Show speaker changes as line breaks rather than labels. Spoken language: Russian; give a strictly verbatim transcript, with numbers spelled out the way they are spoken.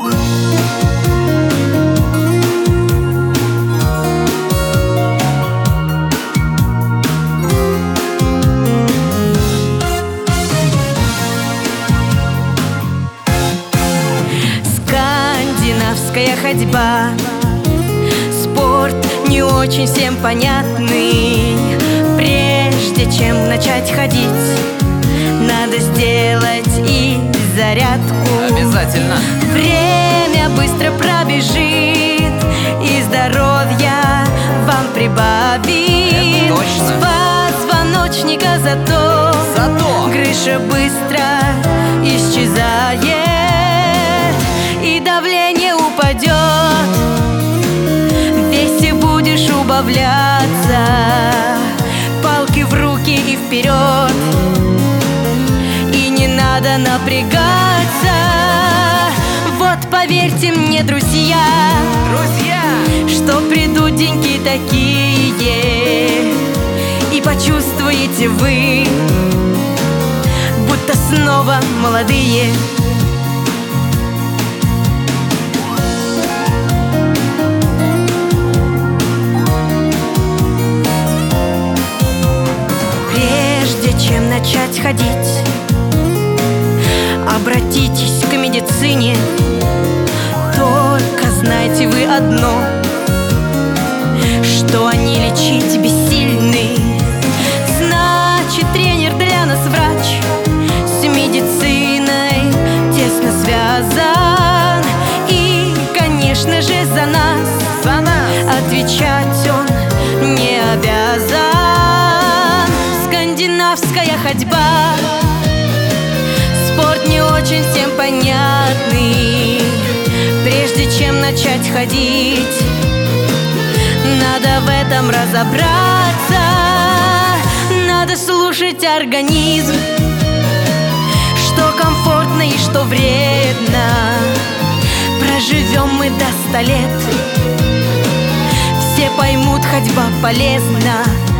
Скандинавская ходьба, спорт не очень всем понятный. Прежде чем начать ходить, надо сделать и зарядку.
Обязательно.
Время быстро пробежит, и здоровья вам прибавит.
Это точно.
С позвоночника зато,
Зато
грыжа быстро исчезает, и давление упадет, в весе будешь убавляться. Палки в руки и вперед, и не надо напрягаться. Вот поверьте мне, друзья,
друзья,
что придут деньги такие, и почувствуете вы, будто снова молодые. Чем начать ходить, обратитесь к медицине. Только знайте вы одно, что они лечить бессильны. Значит, тренер для нас врач, с медициной тесно связан. И, конечно же, за нас,
за нас
отвечать он не обязан. Скандинавская ходьба, спорт не очень всем понятный. Прежде чем начать ходить, надо в этом разобраться. Надо слушать организм, что комфортно и что вредно. Проживем мы до ста лет, все поймут, ходьба полезна.